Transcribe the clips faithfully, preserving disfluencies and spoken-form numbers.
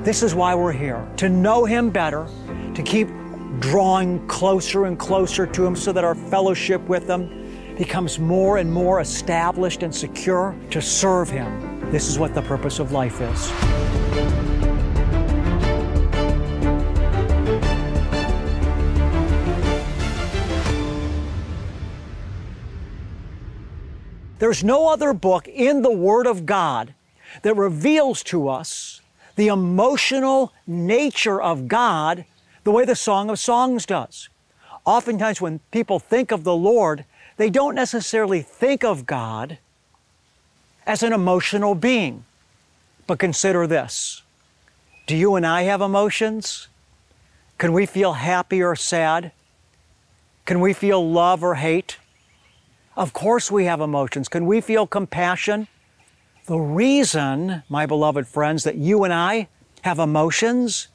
This is why we're here, to know Him better, to keep drawing closer and closer to Him so that our fellowship with Him becomes more and more established and secure, to serve Him. This is what the purpose of life is. There's no other book in the Word of God that reveals to us the emotional nature of God the way the Song of Songs does. Oftentimes when people think of the Lord, they don't necessarily think of God as an emotional being. But consider this. Do you and I have emotions? Can we feel happy or sad? Can we feel love or hate? Of course we have emotions. Can we feel compassion? The reason, my beloved friends, that you and I have emotions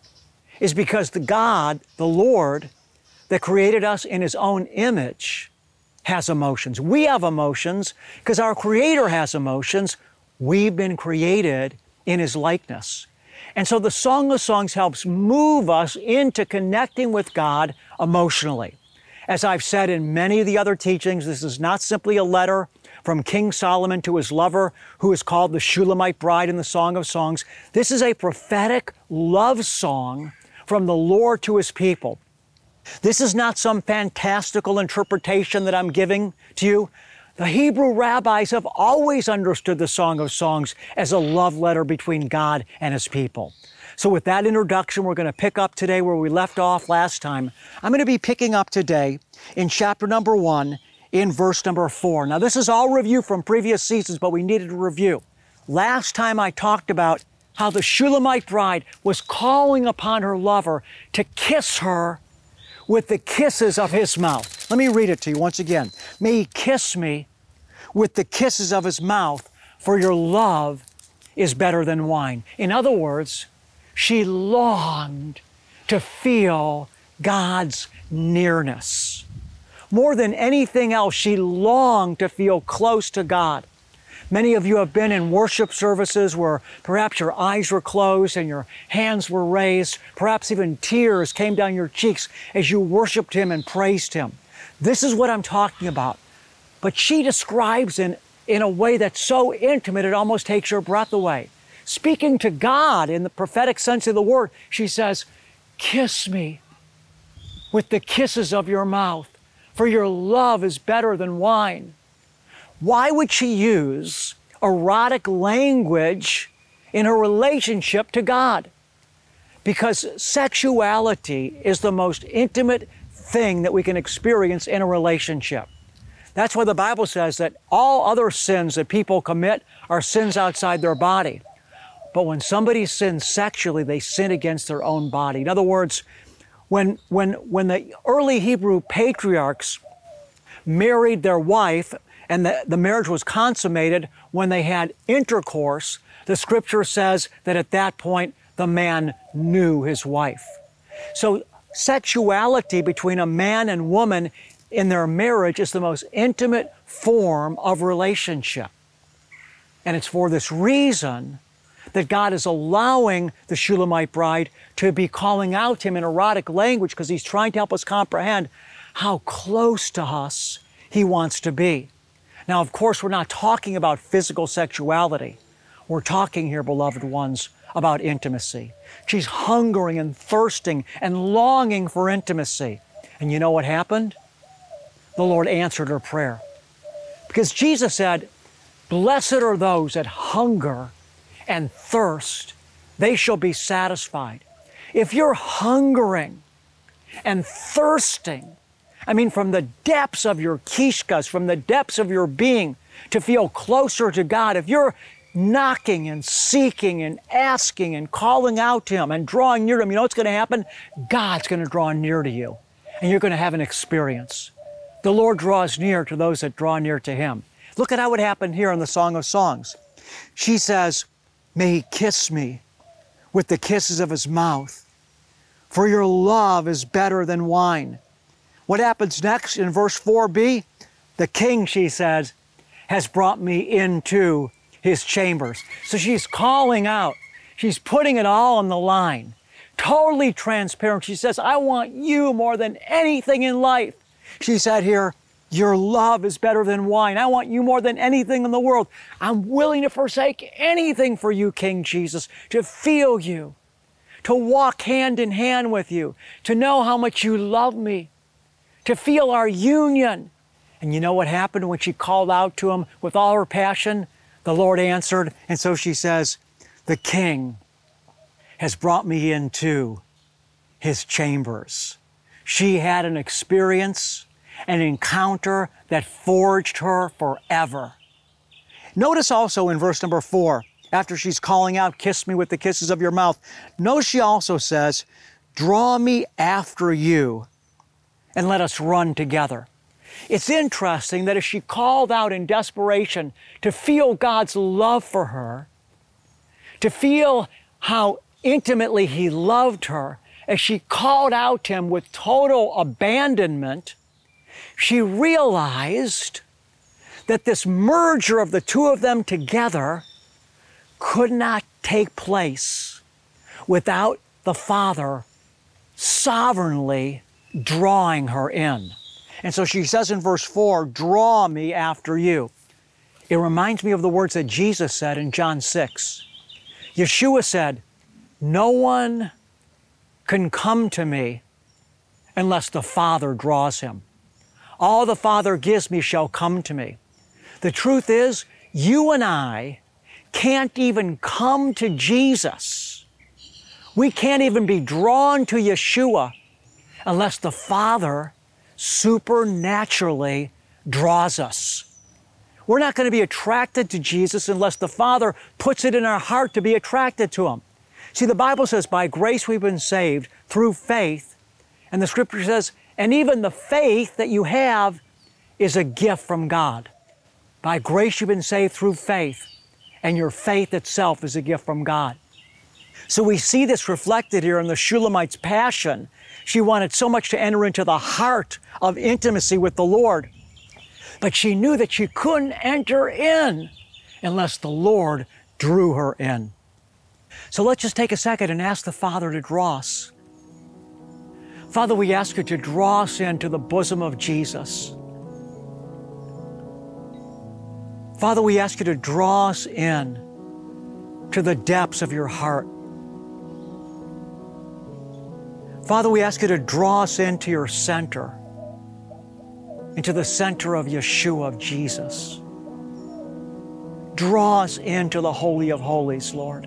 is because the God, the Lord, that created us in His own image has emotions. We have emotions because our Creator has emotions. We've been created in His likeness. And so the Song of Songs helps move us into connecting with God emotionally. As I've said in many of the other teachings, this is not simply a letter from King Solomon to his lover, who is called the Shulamite bride in the Song of Songs. This is a prophetic love song from the Lord to His people. This is not some fantastical interpretation that I'm giving to you. The Hebrew rabbis have always understood the Song of Songs as a love letter between God and His people. So with that introduction, we're going to pick up today where we left off last time. I'm going to be picking up today in chapter number one, in verse number four. Now, this is all review from previous seasons, but we needed a review. Last time I talked about how the Shulamite bride was calling upon her lover to kiss her with the kisses of his mouth. Let me read it to you once again. May he kiss me with the kisses of his mouth, for your love is better than wine. In other words, she longed to feel God's nearness. More than anything else, she longed to feel close to God. Many of you have been in worship services where perhaps your eyes were closed and your hands were raised. Perhaps even tears came down your cheeks as you worshiped Him and praised Him. This is what I'm talking about. But she describes in, in a way that's so intimate it almost takes your breath away. Speaking to God in the prophetic sense of the word, she says, "Kiss me with the kisses of your mouth, for your love is better than wine." Why would she use erotic language in her relationship to God? Because sexuality is the most intimate thing that we can experience in a relationship. That's why the Bible says that all other sins that people commit are sins outside their body. But when somebody sins sexually, they sin against their own body. In other words, when, when, when the early Hebrew patriarchs married their wife, and the, the marriage was consummated when they had intercourse, the Scripture says that at that point, the man knew his wife. So sexuality between a man and woman in their marriage is the most intimate form of relationship. And it's for this reason that God is allowing the Shulamite bride to be calling out to Him in erotic language, because He's trying to help us comprehend how close to us He wants to be. Now, of course, we're not talking about physical sexuality. We're talking here, beloved ones, about intimacy. She's hungering and thirsting and longing for intimacy. And you know what happened? The Lord answered her prayer. Because Jesus said, "Blessed are those that hunger and thirst, they shall be satisfied." If you're hungering and thirsting, I mean, from the depths of your kishkas, from the depths of your being, to feel closer to God, if you're knocking and seeking and asking and calling out to Him and drawing near to Him, you know what's going to happen? God's going to draw near to you, and you're going to have an experience. The Lord draws near to those that draw near to Him. Look at how it happened here in the Song of Songs. She says, "May He kiss me with the kisses of His mouth, for your love is better than wine." What happens next in verse four b? The king, she says, has brought me into his chambers. So she's calling out. She's putting it all on the line, totally transparent. She says, I want you more than anything in life. She said here, your love is better than wine. I want you more than anything in the world. I'm willing to forsake anything for you, King Jesus, to feel you, to walk hand in hand with you, to know how much you love me, to feel our union. And you know what happened when she called out to him with all her passion? The Lord answered, and so she says, the King has brought me into his chambers. She had an experience, an encounter that forged her forever. Notice also in verse number four, after she's calling out, kiss me with the kisses of your mouth, notice she also says, draw me after you and let us run together. It's interesting that as she called out in desperation to feel God's love for her, to feel how intimately He loved her, as she called out to Him with total abandonment, she realized that this merger of the two of them together could not take place without the Father sovereignly drawing her in. And so she says in verse four, draw me after you. It reminds me of the words that Jesus said in John six. Yeshua said, no one can come to me unless the Father draws him. All the Father gives me shall come to me. The truth is, you and I can't even come to Jesus. We can't even be drawn to Yeshua unless the Father supernaturally draws us. We're not going to be attracted to Jesus unless the Father puts it in our heart to be attracted to Him. See, the Bible says, by grace we've been saved through faith. And the Scripture says, and even the faith that you have is a gift from God. By grace you've been saved through faith, and your faith itself is a gift from God. So we see this reflected here in the Shulamite's passion. She wanted so much to enter into the heart of intimacy with the Lord. But she knew that she couldn't enter in unless the Lord drew her in. So let's just take a second and ask the Father to draw us. Father, we ask you to draw us into the bosom of Jesus. Father, we ask you to draw us in to the depths of your heart. Father, we ask you to draw us into your center, into the center of Yeshua, of Jesus. Draw us into the Holy of Holies, Lord.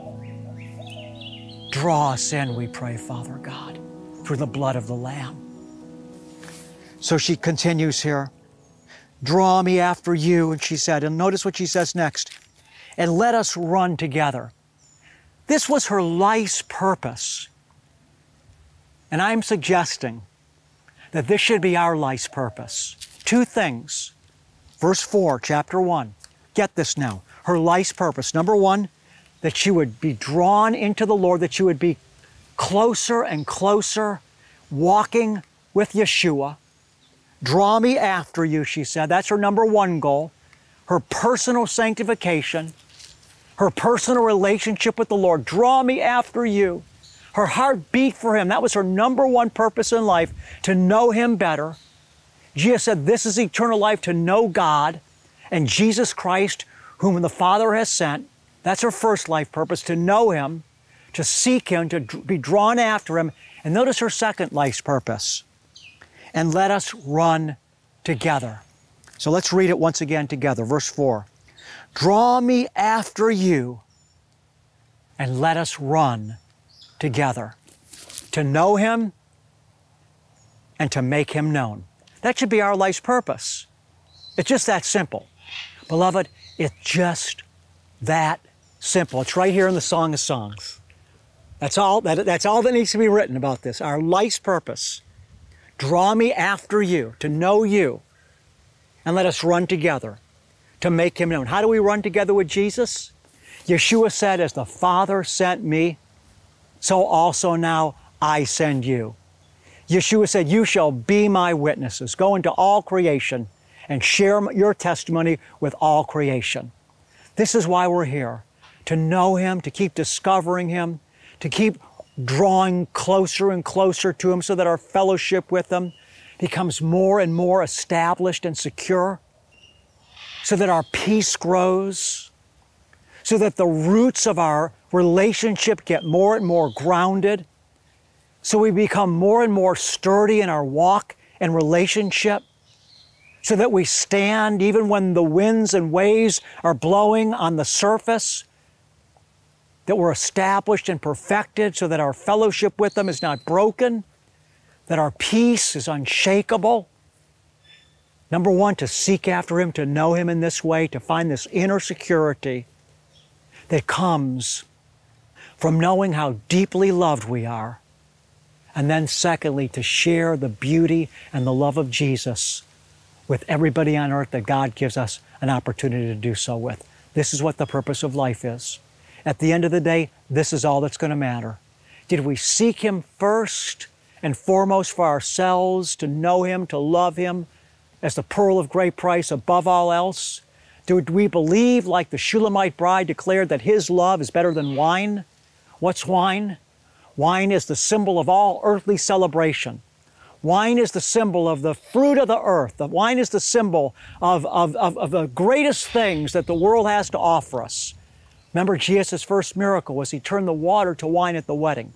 Draw us in, we pray, Father God, through the blood of the Lamb. So she continues here. Draw me after you, and she said, and notice what she says next, and let us run together. This was her life's purpose. And I'm suggesting that this should be our life's purpose. Two things. Verse four, chapter one. Get this now. Her life's purpose. Number one, that she would be drawn into the Lord, that she would be closer and closer, walking with Yeshua. Draw me after you, she said. That's her number one goal. Her personal sanctification, her personal relationship with the Lord. Draw me after you. Her heart beat for Him. That was her number one purpose in life, to know Him better. Jesus said, this is eternal life, to know God and Jesus Christ, whom the Father has sent. That's her first life purpose, to know Him, to seek Him, to be drawn after Him. And notice her second life's purpose. And let us run together. So let's read it once again together. Verse four. Draw me after you, and let us run together. To know Him and to make Him known. That should be our life's purpose. It's just that simple. Beloved, it's just that simple. It's right here in the Song of Songs. That's all that, that's all that needs to be written about this. Our life's purpose. Draw me after you, to know you, and let us run together to make Him known. How do we run together with Jesus? Yeshua said, as the Father sent me, so also now I send you. Yeshua said, you shall be my witnesses. Go into all creation and share your testimony with all creation. This is why we're here, to know Him, to keep discovering Him, to keep drawing closer and closer to Him so that our fellowship with Him becomes more and more established and secure, so that our peace grows, so that the roots of our relationship get more and more grounded, so we become more and more sturdy in our walk and relationship, so that we stand even when the winds and waves are blowing on the surface, that we're established and perfected so that our fellowship with Him is not broken, that our peace is unshakable. Number one, to seek after Him, to know Him in this way, to find this inner security that comes from knowing how deeply loved we are. And then secondly, to share the beauty and the love of Jesus with everybody on earth that God gives us an opportunity to do so with. This is what the purpose of life is. At the end of the day, this is all that's going to matter. Did we seek Him first and foremost for ourselves, to know Him, to love Him as the pearl of great price above all else? Did we believe, like the Shulamite bride declared, that His love is better than wine? What's wine? Wine is the symbol of all earthly celebration. Wine is the symbol of the fruit of the earth. The wine is the symbol of, of, of, of the greatest things that the world has to offer us. Remember, Jesus' first miracle was He turned the water to wine at the wedding.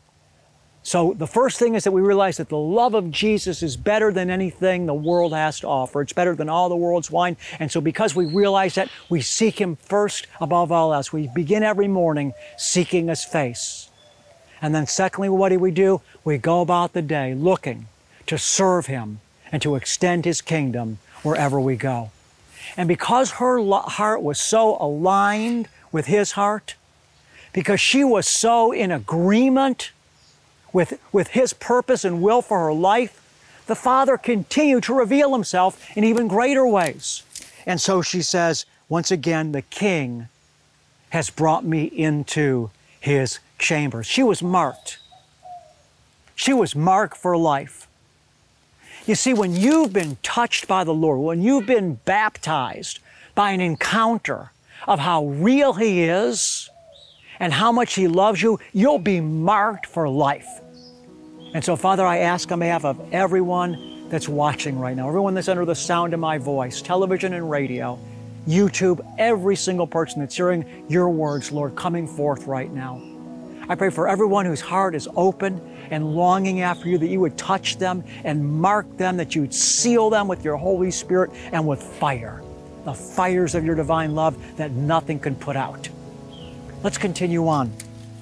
So the first thing is that we realize that the love of Jesus is better than anything the world has to offer. It's better than all the world's wine. And so because we realize that, we seek Him first above all else. We begin every morning seeking His face. And then secondly, what do we do? We go about the day looking to serve Him and to extend His kingdom wherever we go. And because her heart was so aligned with His heart, because she was so in agreement with, with His purpose and will for her life, the Father continued to reveal Himself in even greater ways. And so she says, once again, the King has brought me into His chambers. She was marked. She was marked for life. You see, when you've been touched by the Lord, when you've been baptized by an encounter of how real He is and how much He loves you, you'll be marked for life. And so, Father, I ask on behalf of everyone that's watching right now, everyone that's under the sound of my voice, television and radio, YouTube, every single person that's hearing Your words, Lord, coming forth right now. I pray for everyone whose heart is open and longing after You, that You would touch them and mark them, that You would seal them with Your Holy Spirit and with fire, the fires of Your divine love that nothing can put out. Let's continue on.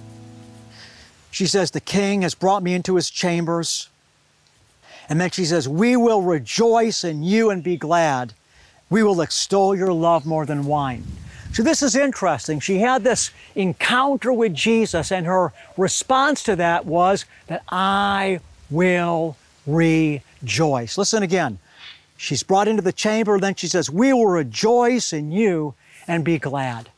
She says, the King has brought me into His chambers. And then she says, we will rejoice in You and be glad. We will extol Your love more than wine. So this is interesting. She had this encounter with Jesus, and her response to that was that I will rejoice. Listen again. She's brought into the chamber, then she says, we will rejoice in You and be glad.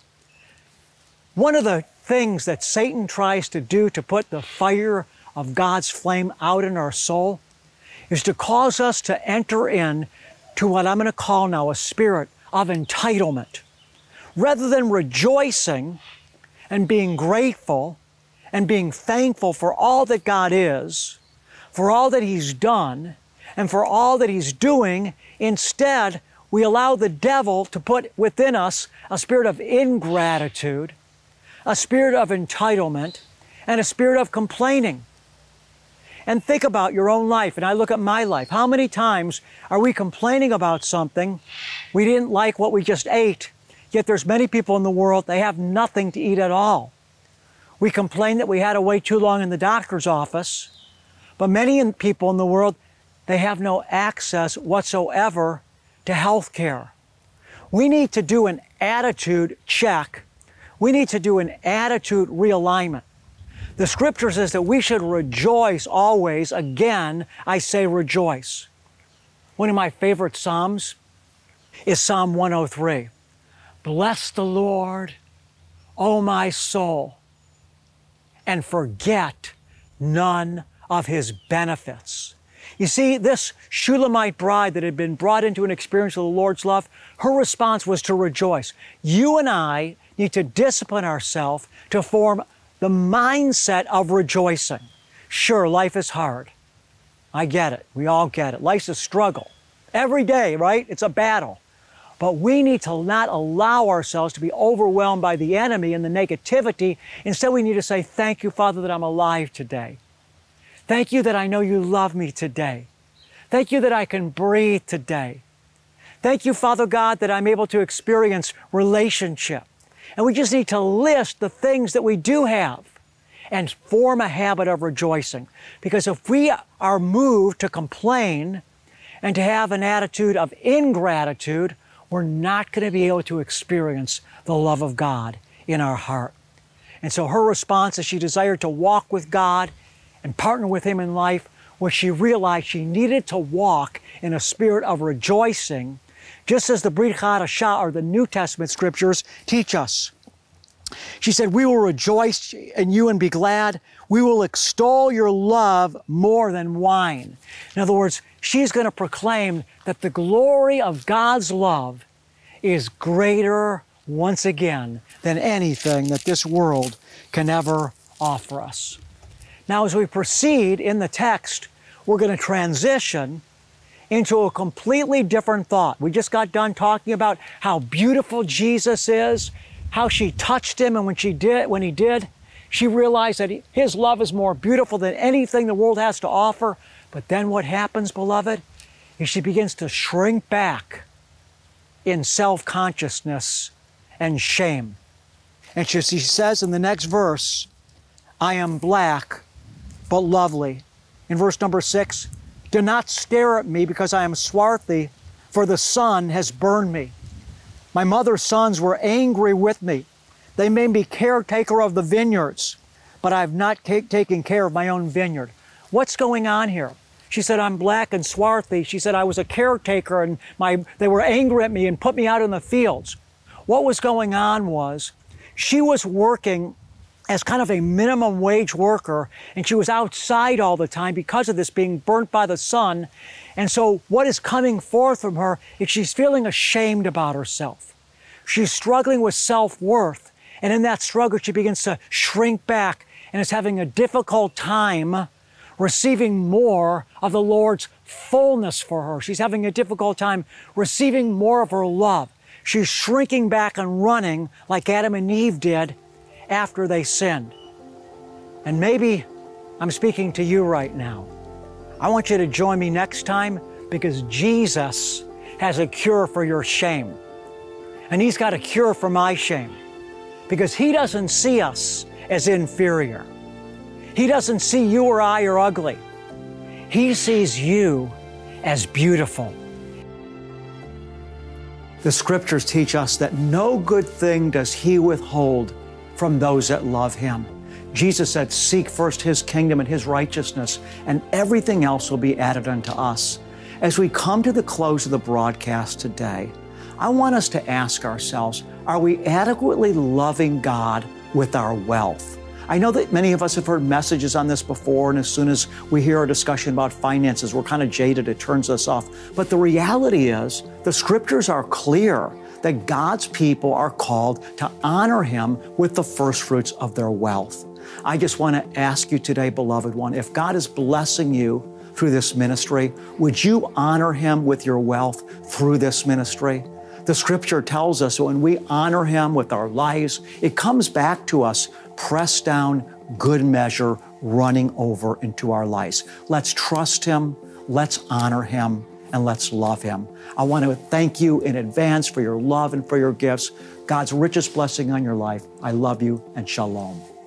One of the things that Satan tries to do to put the fire of God's flame out in our soul is to cause us to enter in to what I'm going to call now a spirit of entitlement. Rather than rejoicing and being grateful and being thankful for all that God is, for all that He's done, and for all that He's doing, instead, we allow the devil to put within us a spirit of ingratitude, a spirit of entitlement, and a spirit of complaining. And think about your own life, and I look at my life. How many times are we complaining about something? We didn't like what we just ate. Yet there's many people in the world, they have nothing to eat at all. We complain that we had to wait too long in the doctor's office, but many people in the world, they have no access whatsoever to health care. We need to do an attitude check. We need to do an attitude realignment. The Scripture says that we should rejoice always. Again, I say rejoice. One of my favorite Psalms is Psalm one oh three. Bless the Lord, O my soul, and forget none of His benefits. You see, this Shulamite bride that had been brought into an experience of the Lord's love, her response was to rejoice. You and I need to discipline ourselves to form the mindset of rejoicing. Sure, life is hard. I get it. We all get it. Life's a struggle. Every day, right? It's a battle. But we need to not allow ourselves to be overwhelmed by the enemy and the negativity. Instead, we need to say, thank you, Father, that I'm alive today. Thank you that I know you love me today. Thank you that I can breathe today. Thank you, Father God, that I'm able to experience relationship. And we just need to list the things that we do have and form a habit of rejoicing. Because if we are moved to complain and to have an attitude of ingratitude, we're not going to be able to experience the love of God in our heart. And so her response is she desired to walk with God and partner with Him in life, where she realized she needed to walk in a spirit of rejoicing, just as the Brit Hadashah, or the New Testament scriptures, teach us. She said, we will rejoice in you and be glad. We will extol your love more than wine. In other words, she's going to proclaim that the glory of God's love is greater once again than anything that this world can ever offer us. Now, as we proceed in the text, we're going to transition into a completely different thought. We just got done talking about how beautiful Jesus is, how she touched Him, and when she did, when He did, she realized that His love is more beautiful than anything the world has to offer. But then what happens, beloved, is she begins to shrink back in self-consciousness and shame. And she, she says in the next verse, I am black, but lovely. In verse number six, do not stare at me because I am swarthy, for the sun has burned me. My mother's sons were angry with me. They made me caretaker of the vineyards, but I have not taken care of my own vineyard. What's going on here? She said, I'm black and swarthy. She said, I was a caretaker and my, they were angry at me and put me out in the fields. What was going on was she was working as kind of a minimum wage worker, and she was outside all the time because of this, being burnt by the sun. And so what is coming forth from her is she's feeling ashamed about herself. She's struggling with self-worth. And in that struggle, she begins to shrink back and is having a difficult time receiving more of the Lord's fullness for her. She's having a difficult time receiving more of her love. She's shrinking back and running like Adam and Eve did after they sinned. And maybe I'm speaking to you right now. I want you to join me next time, because Jesus has a cure for your shame. And He's got a cure for my shame, because He doesn't see us as inferior. He doesn't see you or I are ugly. He sees you as beautiful. The scriptures teach us that no good thing does He withhold from those that love Him. Jesus said, seek first His kingdom and His righteousness, and everything else will be added unto us. As we come to the close of the broadcast today, I want us to ask ourselves, are we adequately loving God with our wealth? I know that many of us have heard messages on this before, and as soon as we hear a discussion about finances, we're kind of jaded, it turns us off. But the reality is, the scriptures are clear that God's people are called to honor Him with the first fruits of their wealth. I just want to ask you today, beloved one, if God is blessing you through this ministry, would you honor Him with your wealth through this ministry? The scripture tells us when we honor Him with our lives, it comes back to us, pressed down, good measure, running over into our lives. Let's trust Him, let's honor Him, and let's love Him. I want to thank you in advance for your love and for your gifts. God's richest blessing on your life. I love you, and shalom.